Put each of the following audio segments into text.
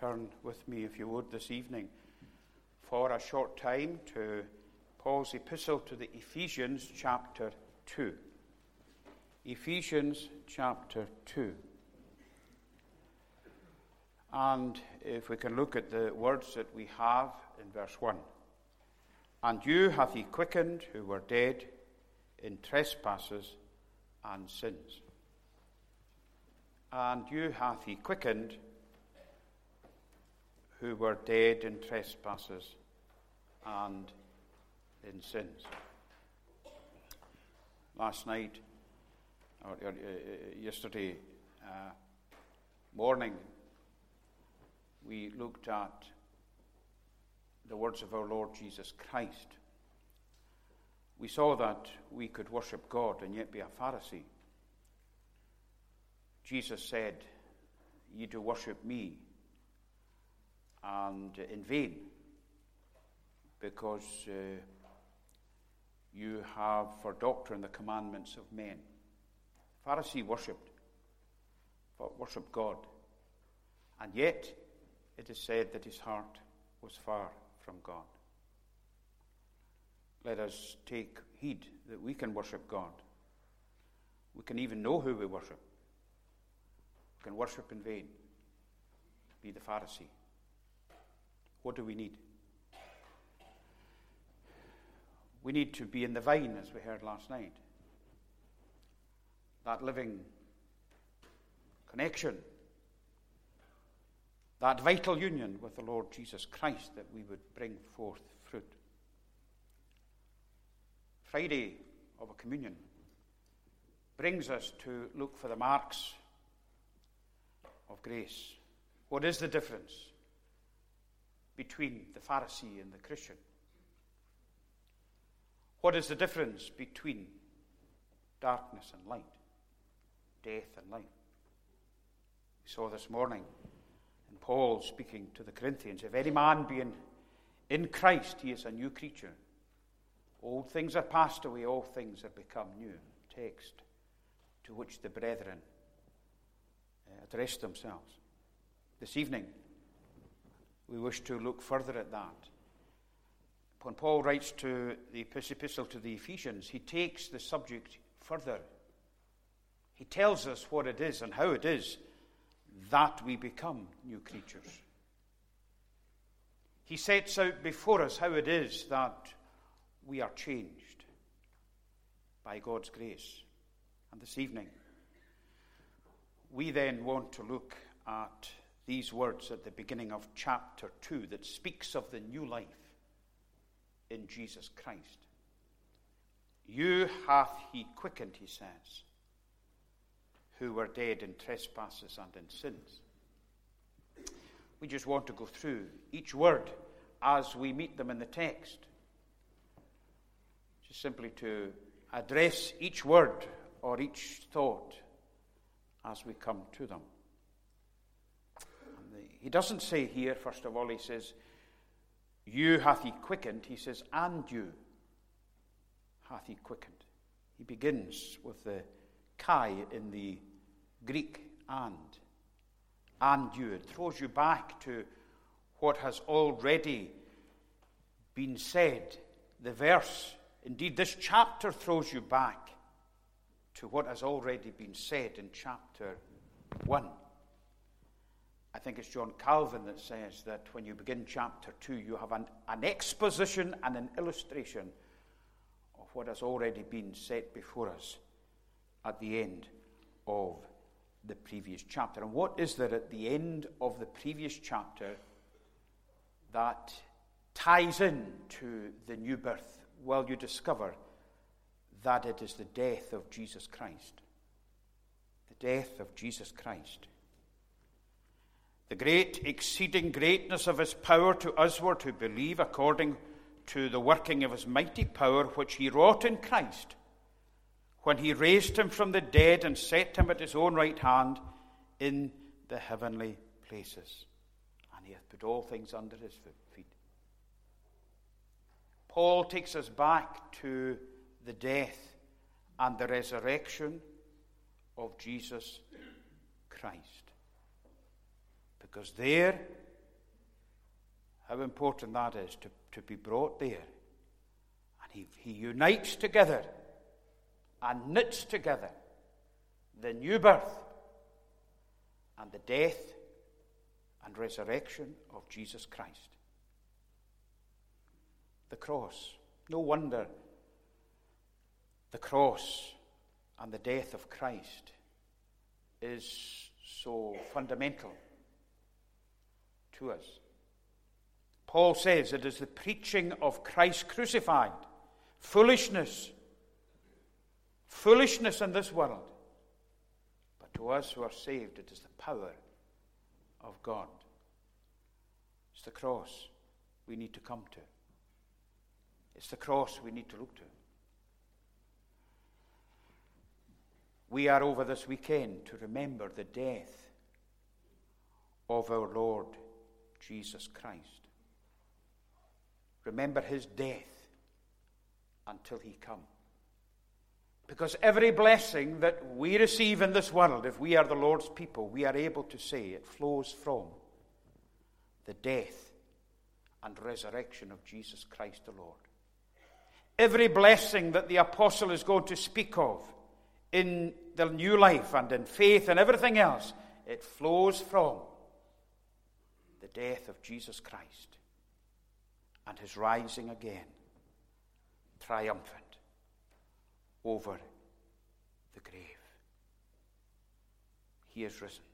turn with me, if you would, this evening for a short time to Paul's epistle to the Ephesians, chapter 2. Ephesians, chapter 2. And if we can look at the words that we have in verse 1. And you hath he quickened who were dead in trespasses and sins. And you hath he quickened who were dead in trespasses and in sins. Last night, or yesterday morning, we looked at the words of our Lord Jesus Christ. We saw that we could worship God and yet be a Pharisee. Jesus said, "Ye do worship me, and in vain, because you have for doctrine the commandments of men." The Pharisee worshipped God, and yet it is said that his heart was far from God. Let us take heed that we can worship God. We can even know who we worship. We can worship in vain. Be the Pharisee. What do we need? We need to be in the vine, as we heard last night. That living connection, that vital union with the Lord Jesus Christ, that we would bring forth fruit. Friday of a communion brings us to look for the marks of grace. What is the difference between the Pharisee and the Christian? What is the difference between darkness and light, death and life? We saw this morning in Paul speaking to the Corinthians, "If any man be in Christ, he is a new creature. Old things are passed away, all things are become new." Text to which the brethren addressed themselves. This evening, we wish to look further at that. When Paul writes to the epistle to the Ephesians, he takes the subject further. He tells us what it is and how it is that we become new creatures. He sets out before us how it is that we are changed by God's grace. And this evening, we then want to look at these words at the beginning of chapter 2 that speaks of the new life in Jesus Christ. You hath he quickened, he says, who were dead in trespasses and in sins. We just want to go through each word as we meet them in the text. Just simply to address each word or each thought as we come to them. He doesn't say here, first of all, he says, "You hath he quickened." He says, "And you hath he quickened." He begins with the kai in the Greek, and you. It throws you back to what has already been said. The verse, indeed this chapter, throws you back to what has already been said in chapter 1. I think it's John Calvin that says that when you begin chapter 2, you have an exposition and an illustration of what has already been set before us at the end of the previous chapter. And what is there at the end of the previous chapter that ties in to the new birth? Well, you discover that it is the death of Jesus Christ. The death of Jesus Christ. The great exceeding greatness of his power to usward who believe, according to the working of his mighty power, which he wrought in Christ, when he raised him from the dead and set him at his own right hand in the heavenly places. And he hath put all things under his feet. Paul takes us back to the death and the resurrection of Jesus Christ. Because there how important that is to be brought there. And he unites together and knits together the new birth and the death and resurrection of Jesus Christ. The cross. No wonder the cross and the death of Christ is so fundamental to us. Paul says it is the preaching of Christ crucified, foolishness in this world. But to us who are saved, it is the power of God. It's the cross we need to come to. It's the cross we need to look to. We are over this weekend to remember the death of our Lord Jesus Christ. Remember his death until he come. Because every blessing that we receive in this world, if we are the Lord's people, we are able to say it flows from the death and resurrection of Jesus Christ the Lord. Every blessing that the apostle is going to speak of in the new life and in faith and everything else, it flows from the death of Jesus Christ and his rising again, triumphant over the grave. He is risen.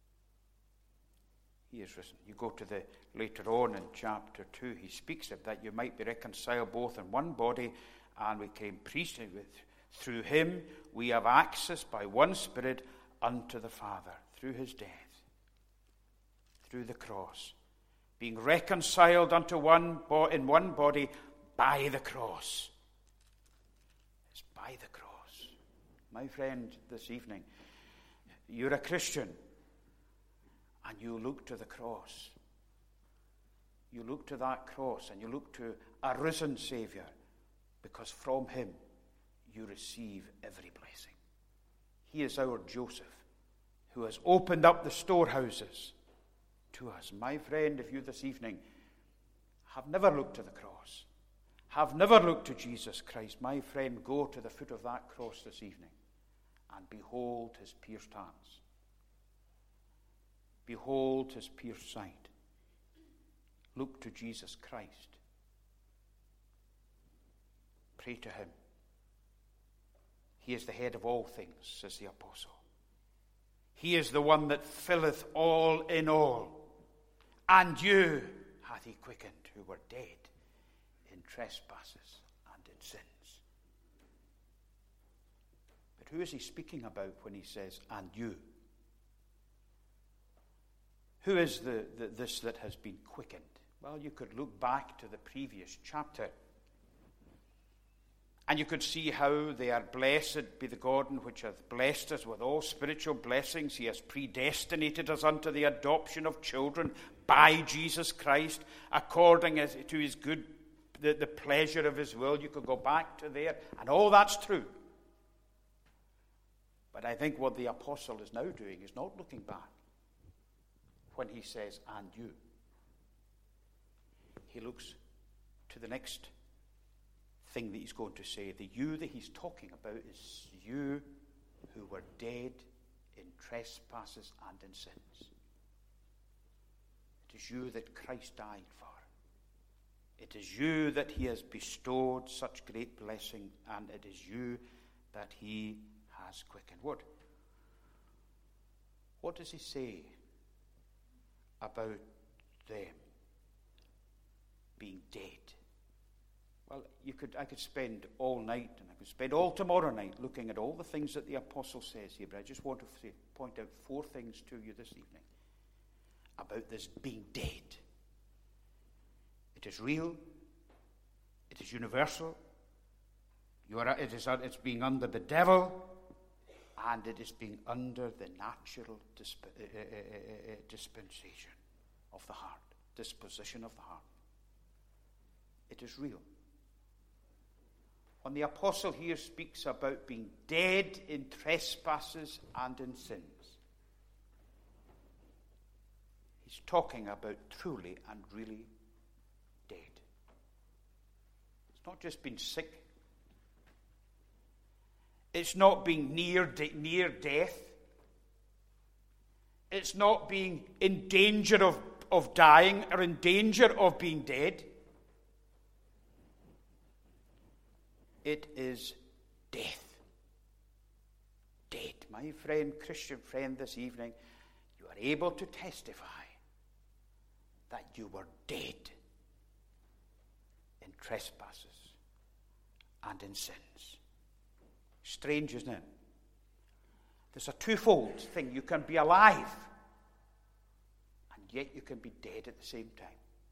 He is risen. You go to the later on in chapter 2, he speaks of that you might be reconciled both in one body, and we came priesthood with. Through him we have access by one Spirit unto the Father, through his death, through the cross, being reconciled unto in one body by the cross. It's by the cross. My friend, this evening, you're a Christian, and you look to the cross. You look to that cross, and you look to a risen Savior, because from him you receive every blessing. He is our Joseph, who has opened up the storehouses to us. My friend, if you this evening have never looked to the cross, have never looked to Jesus Christ, my friend, go to the foot of that cross this evening and behold his pierced hands. Behold his pierced side. Look to Jesus Christ. Pray to him. He is the head of all things, says the apostle. He is the one that filleth all in all. And you hath he quickened, who were dead in trespasses and in sins. But who is he speaking about when he says, and you? Who is this that has been quickened? Well, you could look back to the previous chapter, and you could see how they are blessed be the God which hath blessed us with all spiritual blessings. He has predestinated us unto the adoption of children by Jesus Christ, according to his good, the pleasure of his will. You could go back to there, and all that's true. But I think what the apostle is now doing is not looking back when he says, and you. He looks to the next thing that he's going to say. The you that he's talking about is you who were dead in trespasses and in sins. It is you that Christ died for. It is you that he has bestowed such great blessing, and it is you that he has quickened. What does he say about them being dead? Well, I could spend all night, and I could spend all tomorrow night looking at all the things that the apostle says here, but I just want to point out 4 things to you this evening about this being dead. It is real. It is universal. It's being under the devil, and it is being under the natural dispensation of the heart, disposition of the heart. It is real. When the apostle here speaks about being dead in trespasses and in sins, he's talking about truly and really dead. It's not just being sick. It's not being near death. It's not being in danger of dying or in danger of being dead. It is death. Dead. My friend, Christian friend, this evening, you are able to testify that you were dead in trespasses and in sins. Strange, isn't it? There's a twofold thing. You can be alive, and yet you can be dead at the same time.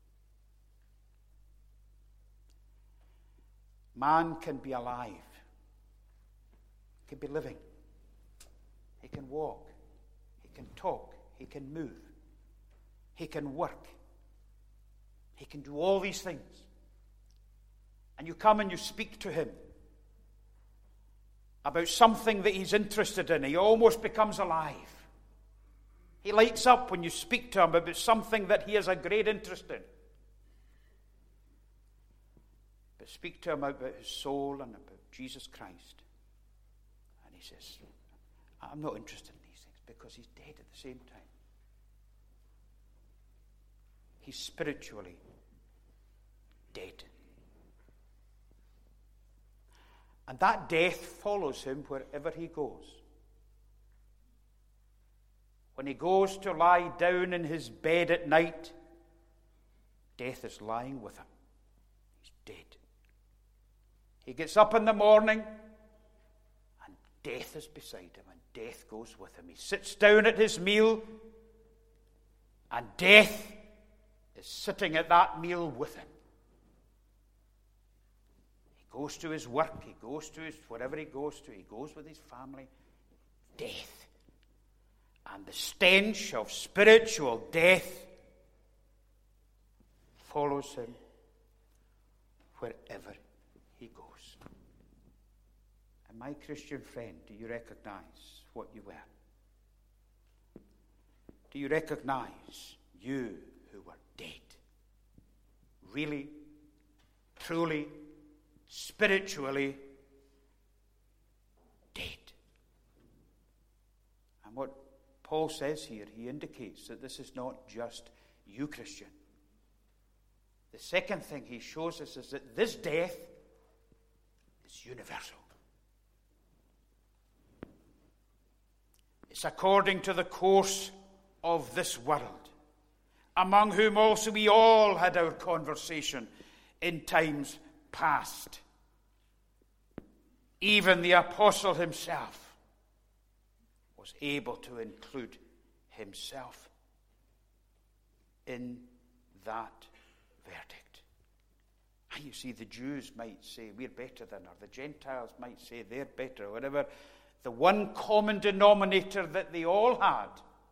Man can be alive. He can be living. He can walk. He can talk. He can move. He can work. He can do all these things. And you come and you speak to him about something that he's interested in. He almost becomes alive. He lights up when you speak to him about something that he has a great interest in. But speak to him about his soul and about Jesus Christ. And he says, I'm not interested in these things, because he's dead at the same time. He's spiritually dead. And that death follows him wherever he goes. When he goes to lie down in his bed at night, death is lying with him. He's dead. He gets up in the morning, and death is beside him, and death goes with him. He sits down at his meal, and death is sitting at that meal with him. He goes to his work, he goes to his wherever he goes to, he goes with his family. Death. And the stench of spiritual death follows him wherever he goes. And my Christian friend, do you recognize what you were? Do you recognize you who were dead? Really, truly, spiritually dead. And what Paul says here, he indicates that this is not just you, Christian. The second thing he shows us is that this death is universal. It's according to the course of this world, among whom also we all had our conversation in times past. Even the apostle himself was able to include himself in that verdict. And you see, the Jews might say, we're better than, or the Gentiles might say they're better, or whatever. The one common denominator that they all had,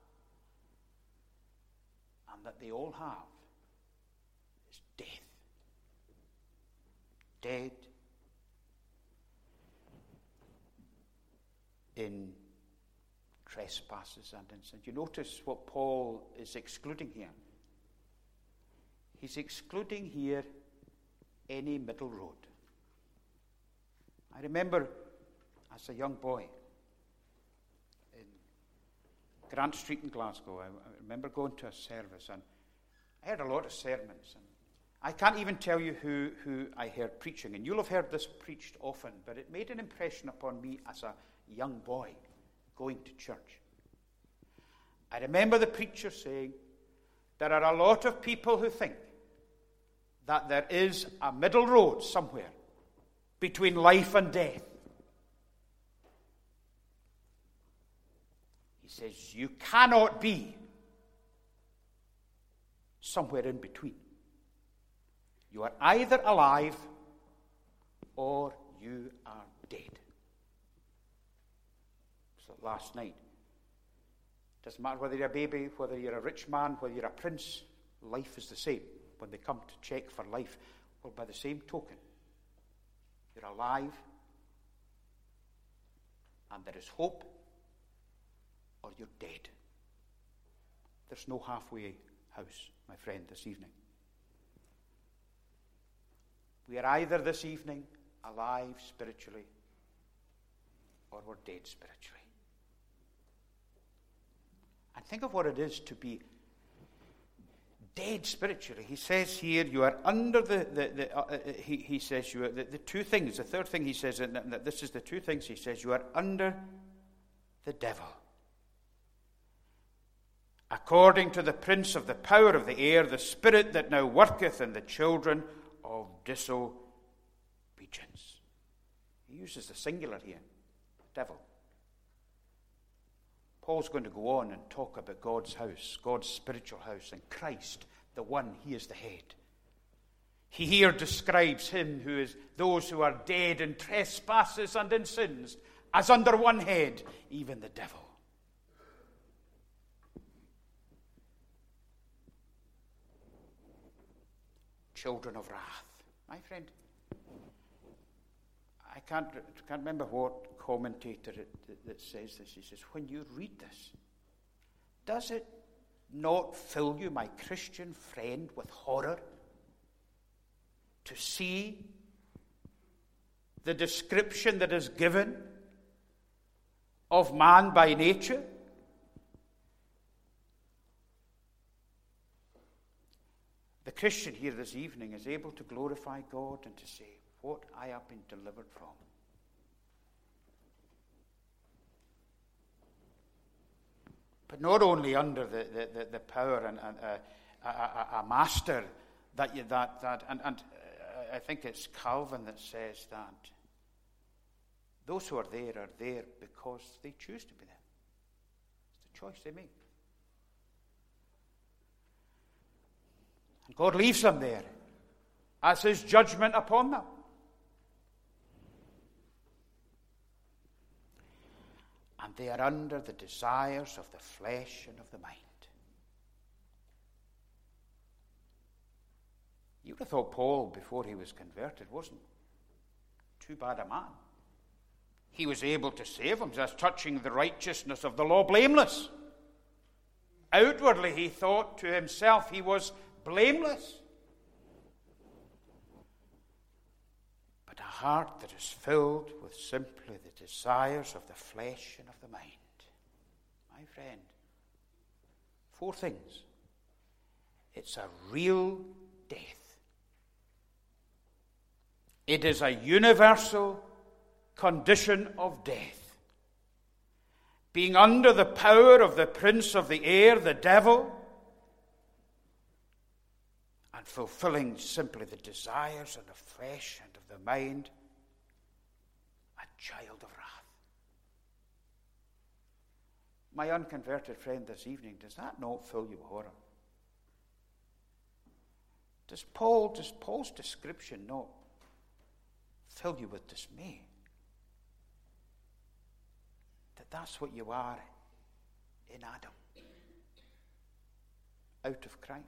and that they all have, is death. Dead in trespasses and in sin. You notice what Paul is excluding here. He's excluding here any middle road. I remember as a young boy in Grant Street in Glasgow, I remember going to a service, and I heard a lot of sermons, and I can't even tell you who I heard preaching, and you'll have heard this preached often, but it made an impression upon me as a young boy going to church. I remember the preacher saying, there are a lot of people who think that there is a middle road somewhere between life and death. He says, you cannot be somewhere in between. You are either alive or you are dead. So last night, doesn't matter whether you're a baby, whether you're a rich man, whether you're a prince, life is the same. When they come to check for life, well, by the same token, you're alive, and there is hope, or you're dead. There's no halfway house, my friend, this evening. We are either this evening alive spiritually or we're dead spiritually. And think of what it is to be dead spiritually. He says here, you are under he says you are the two things. The third thing he says, and this is the two things he says, you are under the devil, according to the prince of the power of the air, the spirit that now worketh in the children of disobedience. He uses the singular here, devil. Paul's going to go on and talk about God's house, God's spiritual house, and Christ, the one, he is the head. He here describes him who is those who are dead in trespasses and in sins, as under one head, even the devil. Children of wrath. My friend, I can't remember what commentator that says this. He says, when you read this, does it not fill you, my Christian friend, with horror to see the description that is given of man by nature? The Christian here this evening is able to glorify God and to say, what I have been delivered from. But not only under the power and a master and I think it's Calvin that says that those who are there because they choose to be there. It's the choice they make. And God leaves them there as his judgment upon them. And they are under the desires of the flesh and of the mind. You would have thought Paul, before he was converted, wasn't too bad a man. He was able to save himself, touching the righteousness of the law blameless. Outwardly, he thought to himself he was blameless. But a heart that is filled with simply the desires of the flesh and of the mind. My friend, 4 things. It's a real death. It is a universal condition of death. Being under the power of the prince of the air, the devil, and fulfilling simply the desires of the flesh and of the mind, a child of wrath. My unconverted friend this evening, does that not fill you with horror? Does Paul's description not fill you with dismay? That's what you are in Adam, out of Christ.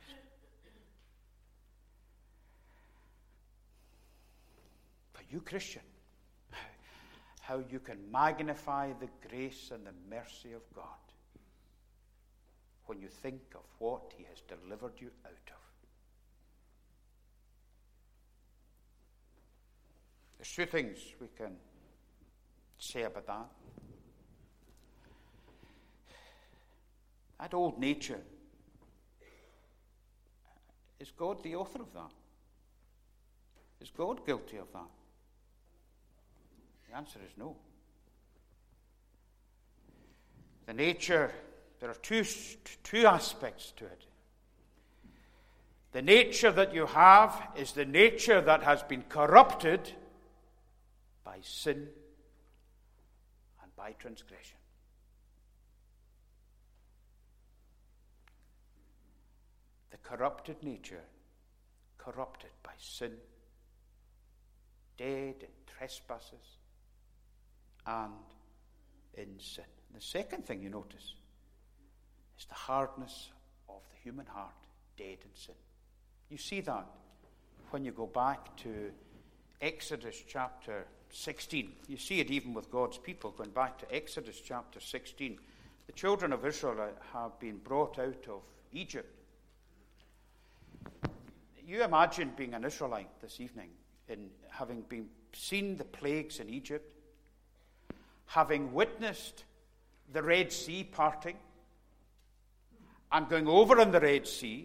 For you, Christian, how you can magnify the grace and the mercy of God when you think of what he has delivered you out of. There's 2 things we can say about that. That old nature, is God the author of that? Is God guilty of that? The answer is no. The nature, there are two aspects to it. The nature that you have is the nature that has been corrupted by sin and by transgression. The corrupted nature, corrupted by sin, dead in trespasses and in sin. And the second thing you notice is the hardness of the human heart, dead in sin. You see that when you go back to Exodus chapter 16. You see it even with God's people going back to Exodus chapter 16. The children of Israel have been brought out of Egypt. You imagine being an Israelite this evening in having seen the plagues in Egypt, having witnessed the Red Sea parting, and going over in the Red Sea,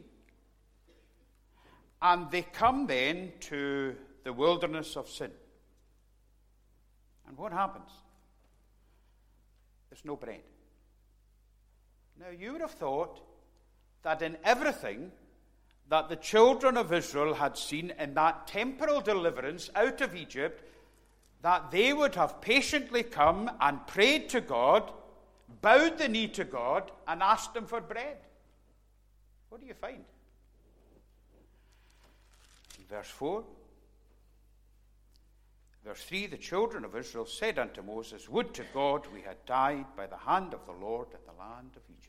and they come then to the wilderness of Sin. And what happens? There's no bread. Now, you would have thought that in everything that the children of Israel had seen in that temporal deliverance out of Egypt, that they would have patiently come and prayed to God, bowed the knee to God, and asked Him for bread. What do you find? In verse 4, verse 3, the children of Israel said unto Moses, Would to God we had died by the hand of the Lord in the land of Egypt.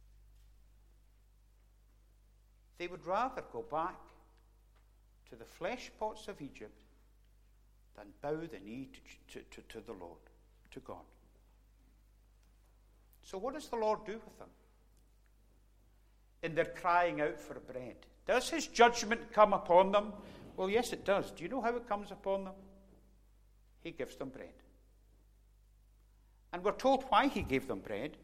They would rather go back to the flesh pots of Egypt than bow the knee to the Lord, to God. So what does the Lord do with them in their crying out for bread? Does His judgment come upon them? Well, yes, it does. Do you know how it comes upon them? He gives them bread. And we're told why He gave them bread.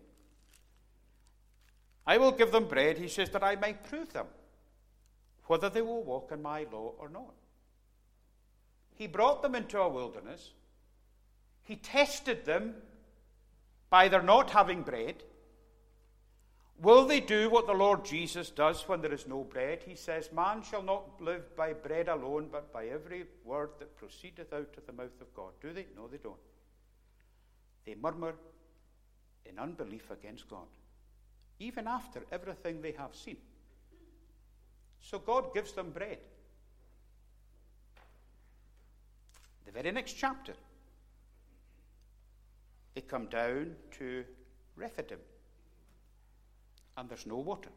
I will give them bread, He says, that I might prove them, whether they will walk in my law or not. He brought them into a wilderness. He tested them by their not having bread. Will they do what the Lord Jesus does when there is no bread? He says, Man shall not live by bread alone, but by every word that proceedeth out of the mouth of God. Do they? No, they don't. They murmur in unbelief against God, even after everything they have seen. So God gives them bread. The very next chapter, they come down to Rephidim, and there's no water.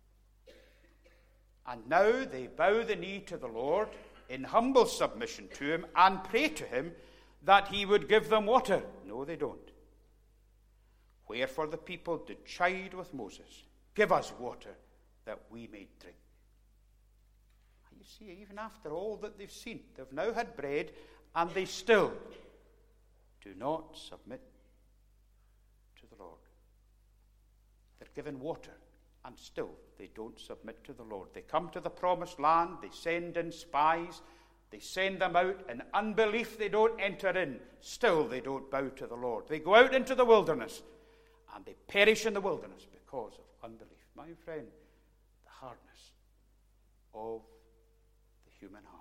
And now they bow the knee to the Lord in humble submission to Him and pray to Him that He would give them water. No, they don't. Wherefore the people did chide with Moses, Give us water that we may drink. You see, even after all that they've seen, they've now had bread, and they still do not submit to the Lord. They're given water, and still they don't submit to the Lord. They come to the promised land, they send in spies, they send them out. In unbelief, they don't enter in. Still, they don't bow to the Lord. They go out into the wilderness, and they perish in the wilderness because of unbelief. My friend, the hardness of the human heart.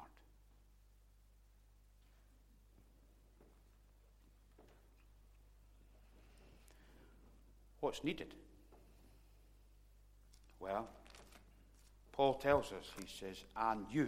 What's needed? Well, Paul tells us, he says, And you,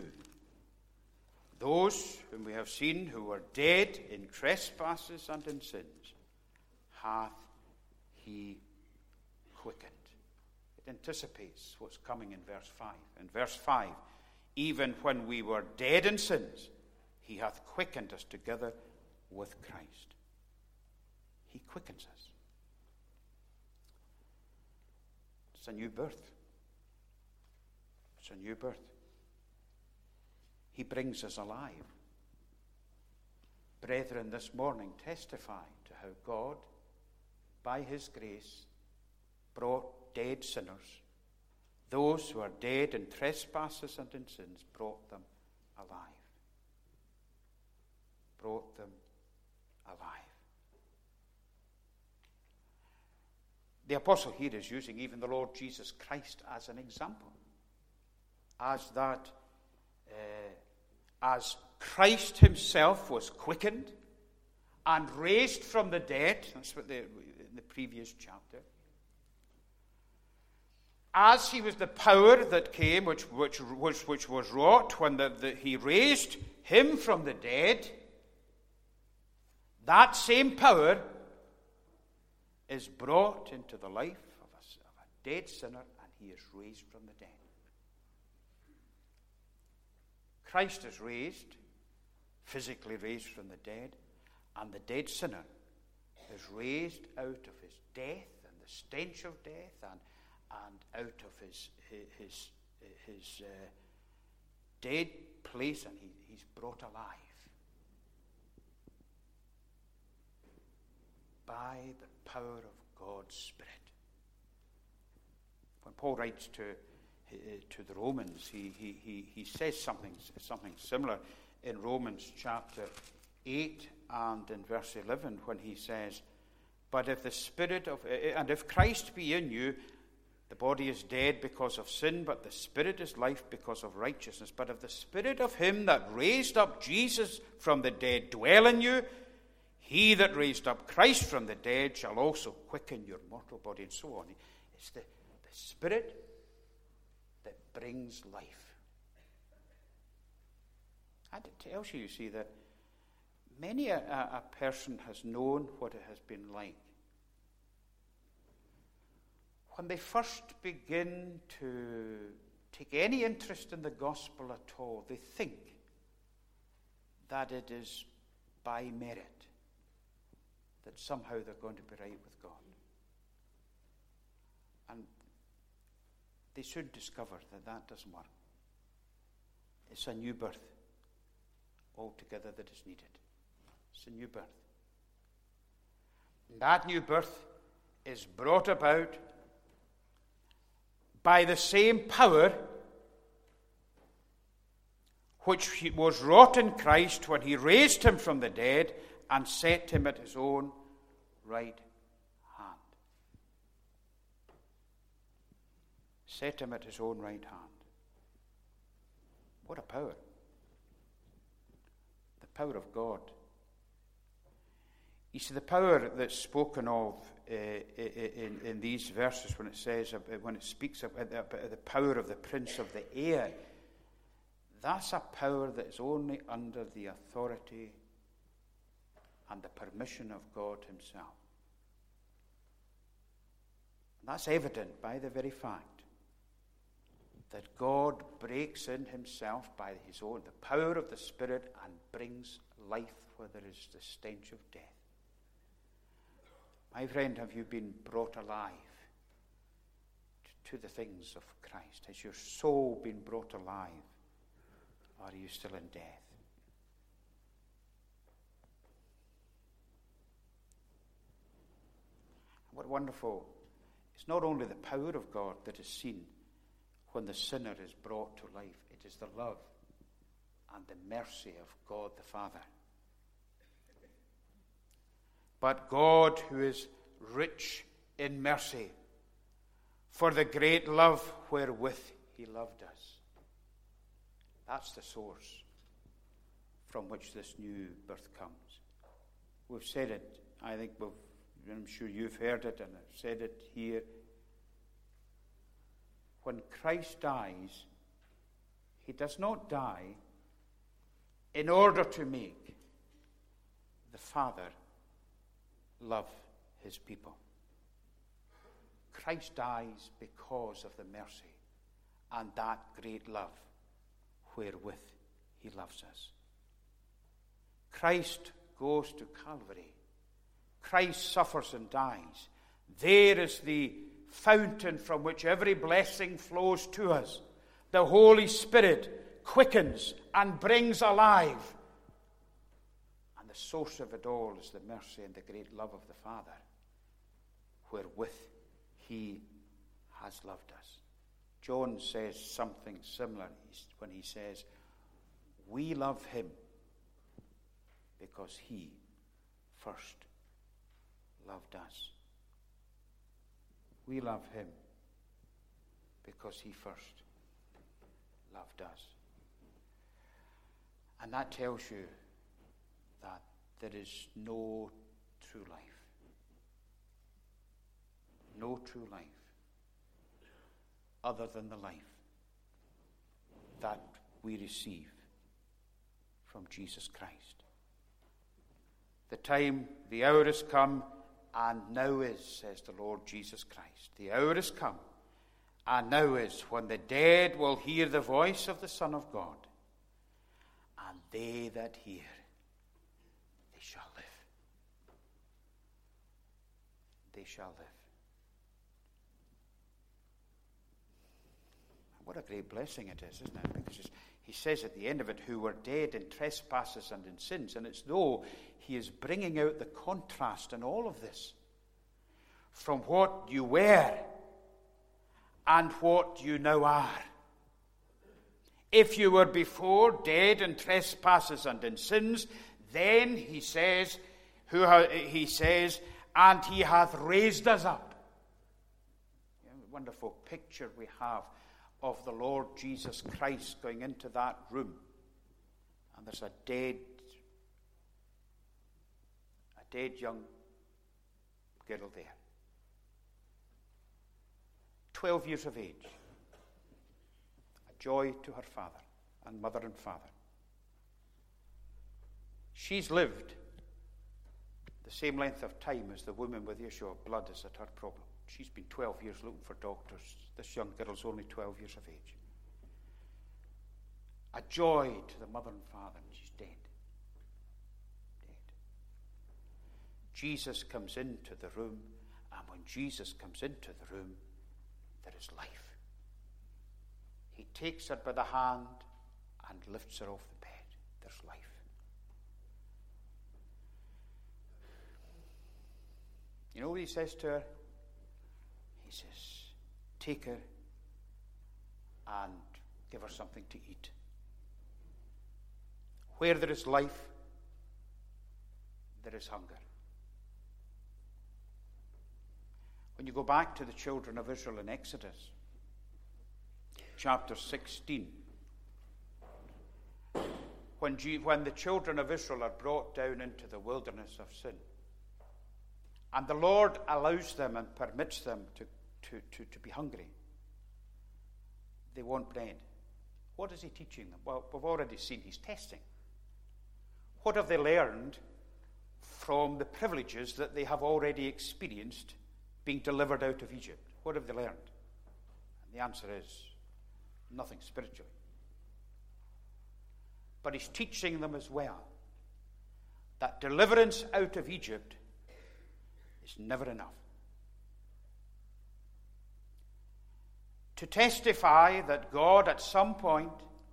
those whom we have seen who were dead in trespasses and in sins, hath He quickened. It anticipates what's coming in verse 5. In verse 5, even when we were dead in sins, He hath quickened us together with Christ. He quickens us. It's a new birth. It's a new birth. He brings us alive. Brethren, this morning testify to how God, by His grace, brought dead sinners, those who are dead in trespasses and in sins, brought them alive. Brought them alive. The apostle here is using even the Lord Jesus Christ as an example. As Christ Himself was quickened and raised from the dead, that's what in the previous chapter. As He was the power that came, which was wrought when He raised Him from the dead, that same power is brought into the life of a dead sinner, and he is raised from the dead. Christ is raised, physically raised from the dead, and the dead sinner is raised out of his death and the stench of death, and out of his dead place, and he's brought alive. by the power of God's Spirit. When Paul writes to the Romans, he says something similar in Romans chapter 8 and in verse 11, when he says, "But if the Spirit of, and if Christ be in you, the body is dead because of sin, but the Spirit is life because of righteousness. But if the Spirit of him that raised up Jesus from the dead dwell in you, he that raised up Christ from the dead shall also quicken your mortal body," and so on. It's the Spirit that brings life. And it tells you, see, that many a person has known what it has been like when they first begin to take any interest in the gospel at all. They think that it is by merit that somehow they're going to be right with God. And they soon discover that that doesn't work. It's a new birth altogether that is needed. It's a new birth. And that new birth is brought about by the same power which was wrought in Christ when he raised him from the dead and set him at his own right hand. Set him at his own right hand. What a power. The power of God. You see, the power that's spoken of in these verses, when it speaks about the power of the prince of the air, that's a power that is only under the authority and the permission of God himself. And that's evident by the very fact that God breaks in himself by his own, the power of the Spirit, and brings life where there is the stench of death. My friend, have you been brought alive to the things of Christ? Has your soul been brought alive? Or are you still in death? What wonderful. It's not only the power of God that is seen when the sinner is brought to life. It is the love and the mercy of God the Father. But God, who is rich in mercy, for the great love wherewith he loved us. That's the source from which this new birth comes. We've said it. I'm sure you've heard it, and I've said it here. When Christ dies, he does not die in order to make the Father love his people. Christ dies because of the mercy and that great love wherewith he loves us. Christ goes to Calvary. Christ suffers and dies. There is the fountain from which every blessing flows to us. The Holy Spirit quickens and brings alive. And the source of it all is the mercy and the great love of the Father, wherewith he has loved us. John says something similar when he says, we love him because he first loved us. We love him because he first loved us. And that tells you that there is no true life. No true life other than the life that we receive from Jesus Christ. The time, the hour has come, and now is, says the Lord Jesus Christ. The hour has come, and now is, when the dead will hear the voice of the Son of God, and they that hear, they shall live. They shall live. What a great blessing it is, isn't it? Because he says at the end of it, who were dead in trespasses and in sins. And it's though he is bringing out the contrast in all of this from what you were and what you now are. If you were before dead in trespasses and in sins, then he says, and he hath raised us up. Wonderful picture we have of the Lord Jesus Christ going into that room, and there's a dead young girl there, 12 years of age, a joy to her father and mother and father. She's lived the same length of time as the woman with the issue of blood is at her problem. She's been 12 years looking for doctors. This young girl's only 12 years of age. A joy to the mother and father, and she's dead. Dead. Jesus comes into the room, and when Jesus comes into the room, there is life. He takes her by the hand and lifts her off the bed. There's life. You know what he says to her? He says, take her and give her something to eat. Where there is life, there is hunger. When you go back to the children of Israel in Exodus, chapter 16, when the children of Israel are brought down into the wilderness of sin, and the Lord allows them and permits them to be hungry. They want bread. What is he teaching them? Well, we've already seen he's testing. What have they learned from the privileges that they have already experienced being delivered out of Egypt? What have they learned? And the answer is nothing spiritually. But he's teaching them as well that deliverance out of Egypt is never enough. To testify that God at some point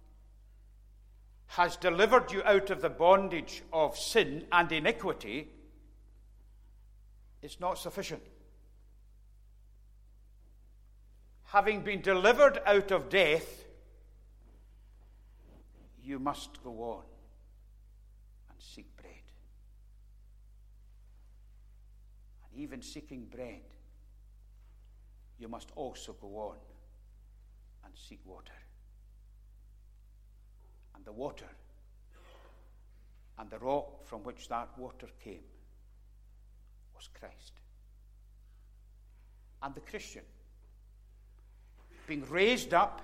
has delivered you out of the bondage of sin and iniquity is not sufficient. Having been delivered out of death, you must go on and seek bread. And even seeking bread, you must also go on and seek water. And the water and the rock from which that water came was Christ. And the Christian, being raised up,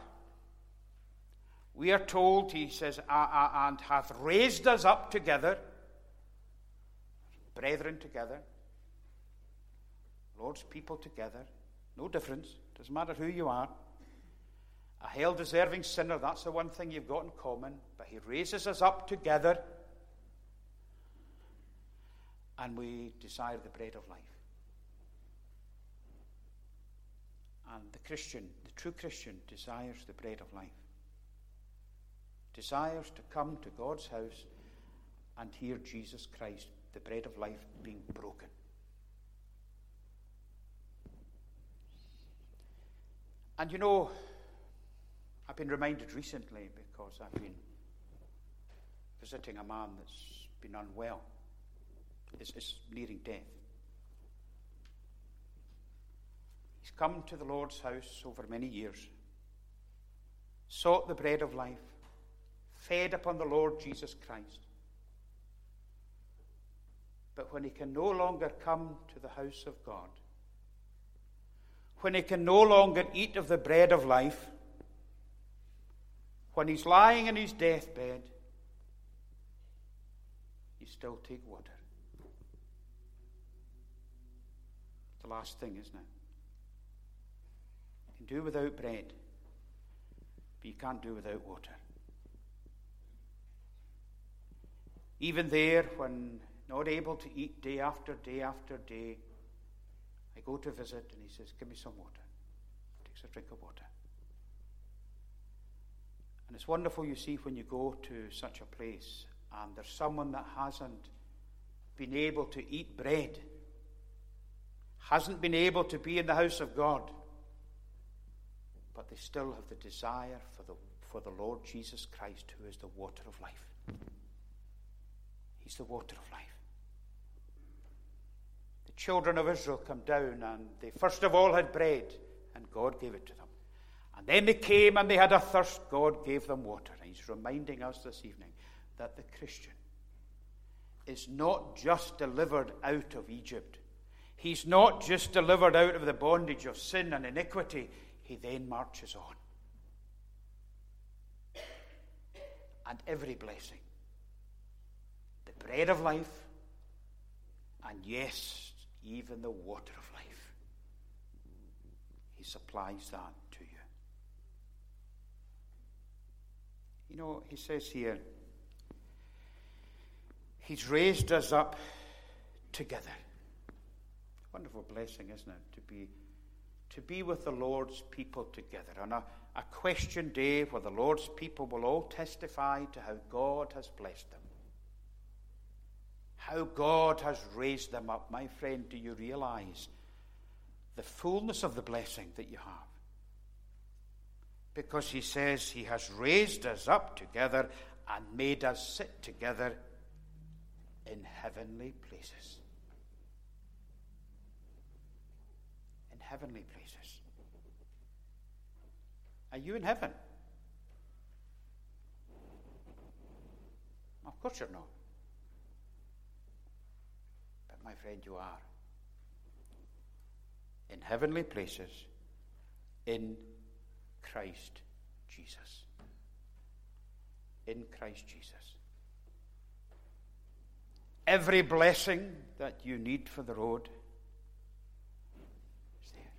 we are told, he says, and hath raised us up together, brethren together, Lord's people together, no difference, doesn't matter who you are. A hell-deserving sinner, that's the one thing you've got in common, but he raises us up together, and we desire the bread of life. And the Christian, the true Christian, desires the bread of life. Desires to come to God's house and hear Jesus Christ, the bread of life, being broken. And you know, I've been reminded recently, because I've been visiting a man that's been unwell. Is nearing death. He's come to the Lord's house over many years, sought the bread of life, fed upon the Lord Jesus Christ. But when he can no longer come to the house of God, when he can no longer eat of the bread of life, when he's lying in his deathbed, you still take water. It's the last thing, isn't it? You can do without bread, but you can't do without water. Even there, when not able to eat day after day after day, I go to visit and he says, give me some water. Takes a drink of water. it's wonderful, you see, when you go to such a place and there's someone that hasn't been able to eat bread, hasn't been able to be in the house of God, but they still have the desire for the Lord Jesus Christ, who is the water of life. He's the water of life. The children of Israel come down, and they first of all had bread, and God gave it to them. And then they came and they had a thirst. God gave them water. And he's reminding us this evening that the Christian is not just delivered out of Egypt. He's not just delivered out of the bondage of sin and iniquity. He then marches on. And every blessing, the bread of life, and yes, even the water of life, he supplies that to you. You know, he says here, he's raised us up together. Wonderful blessing, isn't it? To be with the Lord's people together on a question day where the Lord's people will all testify to how God has blessed them, how God has raised them up. My friend, do you realize the fullness of the blessing that you have? Because he says he has raised us up together and made us sit together in heavenly places. In heavenly places. Are you in heaven? Of course you're not. But my friend, you are. In heavenly places, in Christ Jesus. In Christ Jesus. Every blessing that you need for the road is there.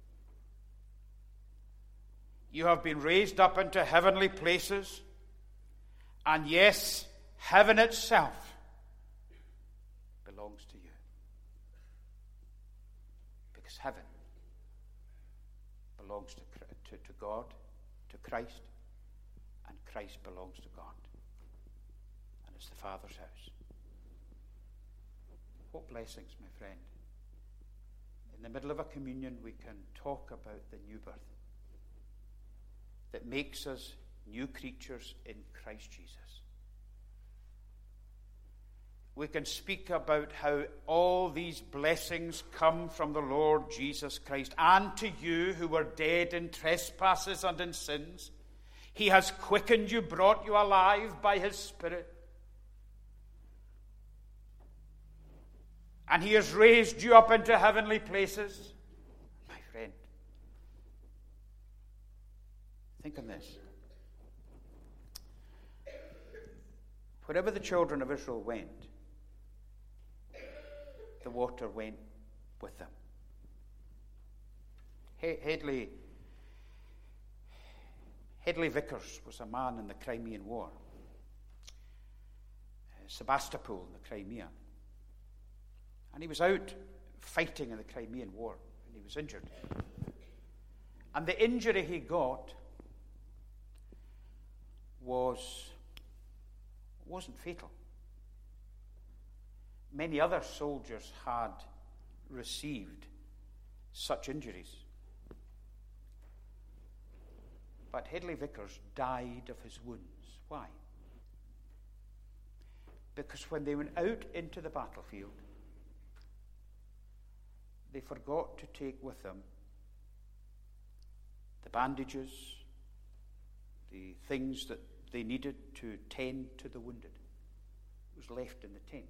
You have been raised up into heavenly places, and yes, heaven itself belongs to you. Because heaven belongs to God, to Christ, and Christ belongs to God. And it's the Father's house. What blessings, my friend. In the middle of a communion, we can talk about the new birth that makes us new creatures in Christ Jesus. We can speak about how all these blessings come from the Lord Jesus Christ. And to you who were dead in trespasses and in sins, he has quickened you, brought you alive by his Spirit. And he has raised you up into heavenly places. My friend, think on this. Wherever the children of Israel went, the water went with them. Hedley Vickers was a man in the Crimean War. Sebastopol in the Crimea. And he was out fighting in the Crimean War, and he was injured. And the injury he got wasn't fatal. Many other soldiers had received such injuries. But Hedley Vickers died of his wounds. Why? Because when they went out into the battlefield, they forgot to take with them the bandages, the things that they needed to tend to the wounded. It was left in the tent.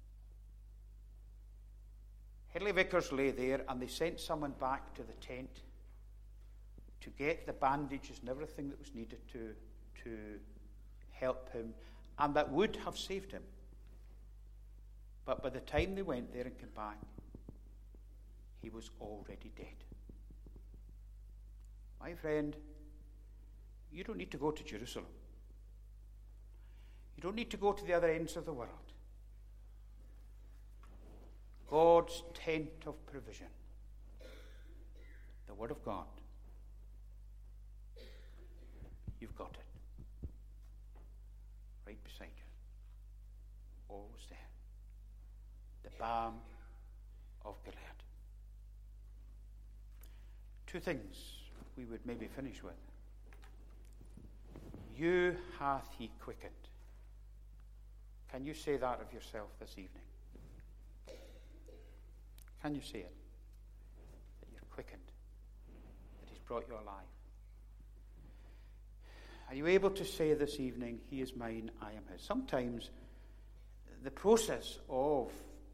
Hedley Vickers lay there, and they sent someone back to the tent to get the bandages and everything that was needed to help him, and that would have saved him. But by the time they went there and came back, he was already dead. My friend, you don't need to go to Jerusalem. You don't need to go to the other ends of the world. God's tent of provision, the Word of God, you've got it. always there. The balm of Gilead. Two things we would maybe finish with. You hath he quickened. Can you say that of yourself this evening? Can you say it? That you're quickened. That he's brought you alive. Are you able to say this evening, he is mine, I am his? Sometimes the process of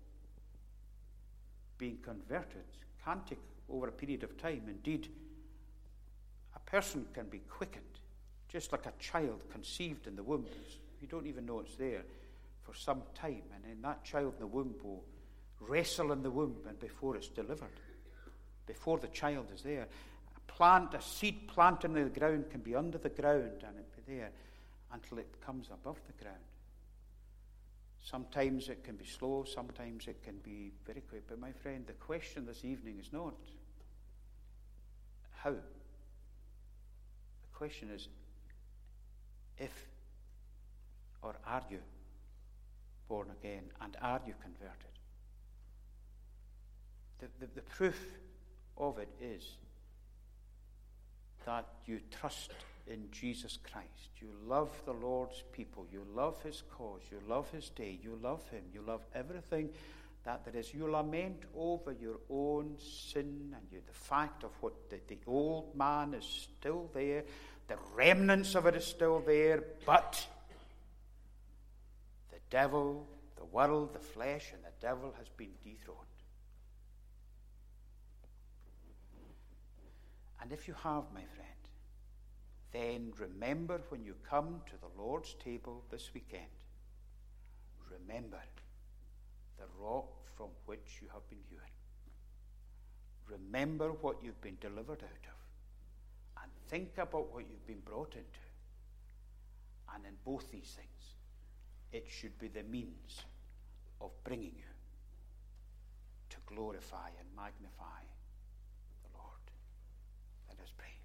being converted can take over a period of time. Indeed, a person can be quickened, just like a child conceived in the womb. You don't even know it's there for some time. And then that child in the womb will wrestle in the womb and before it's delivered, before the child is there. A seed planted in the ground can be under the ground and it be there until it comes above the ground. Sometimes it can be slow, sometimes it can be very quick. But my friend, the question this evening is not how. The question is if, or are you born again, and are you converted? The proof of it is that you trust in Jesus Christ. You love the Lord's people. You love his cause. You love his day. You love him. You love everything that there is. You lament over your own sin and the fact of what the old man is still there. The remnants of it is still there. But the devil, the world, the flesh, and the devil has been dethroned. And if you have, my friend, then remember when you come to the Lord's table this weekend, remember the rock from which you have been hewn. Remember what you've been delivered out of. And think about what you've been brought into. And in both these things, it should be the means of bringing you to glorify and magnify the Lord. Let us pray.